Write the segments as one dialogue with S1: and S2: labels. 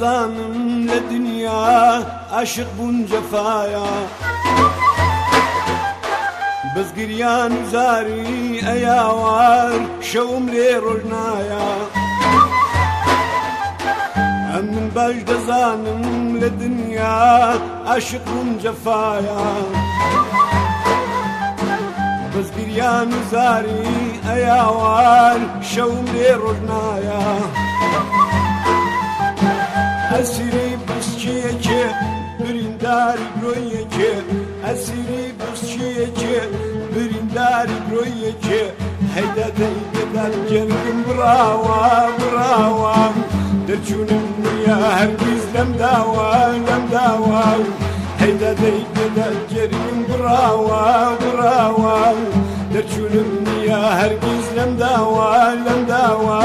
S1: دزانم لدنيا عاشق بون جفايا بس گریان زاری ایاوار شوم لی روژنایا من باش دزانم لدنیا عاشق بون جفایا بس گریان زاری ایاوار شوم لی روژنایا اسیری بسچیه که برینداری گرویه که اسیری بسچیه که برینداری گرویه که هیدا دیگه جنگم براوا درچونم نیا هرگز لم داوا هیدا دیگه جنگم براوا درچونم نیا هرگز لم داوا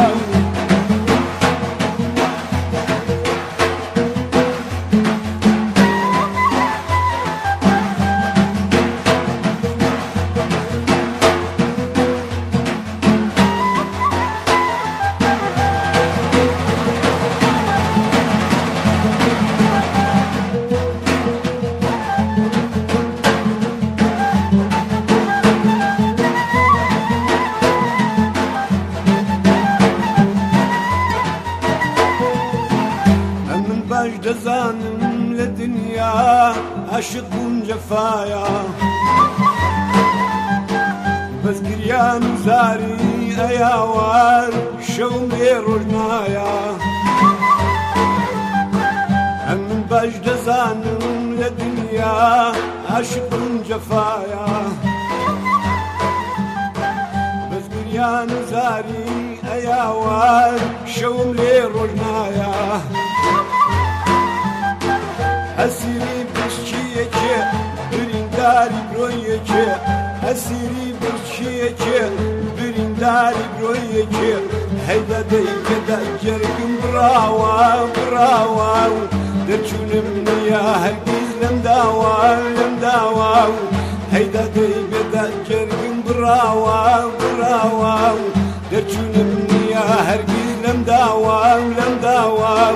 S1: باش دزانم لدنيا عاشق بون جفايا بس گریان زاری ایاوار شوم لی روژنایا من باش دزانم لدنيا عاشق بون جفايا بس گریان زاری ایاوار شوم لی روژنایا اسیری بسچیه که برینداری گرویه که اسیری بسچیه که برینداری گرویه که هیدا دیگه در جرگم براوا درچونم نیا هرگز لم داوا هیدا دیگه در جرگم براوا درچونم نیا هرگز لم داوا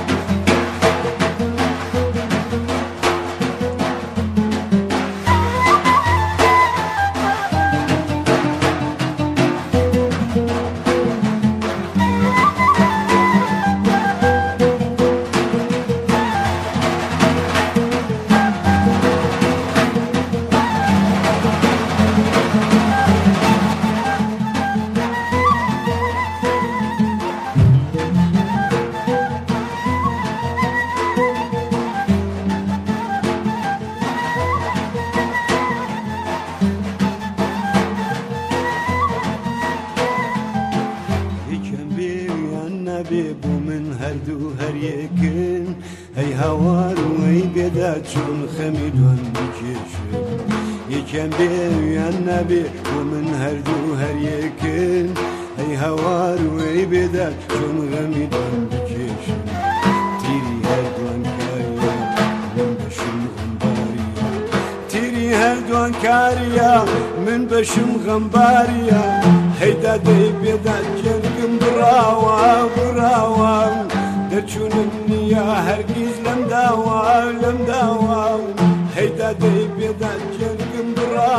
S1: بو من هردو هر یکن ای هوار و ای بیداد چون خمیدون بکشن یکم بیان نبی بو من هردو هر یکن ای هوار و ای بیداد چون خمیدون بکشن تیری هر دوان کاریا من بشم غنباریا تیری هر دوان کاریا من بشم غنباریا هیدا دی بیداد جنگم براوا درچونم نیا هرگز لم داوا هیدا دی بیداد جنگم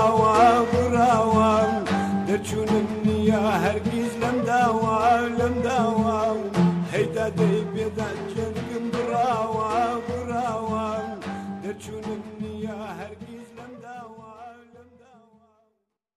S1: براوا درچونم نیا هرگز لم داوا هیدا دی بیداد جنگم براوا درچونم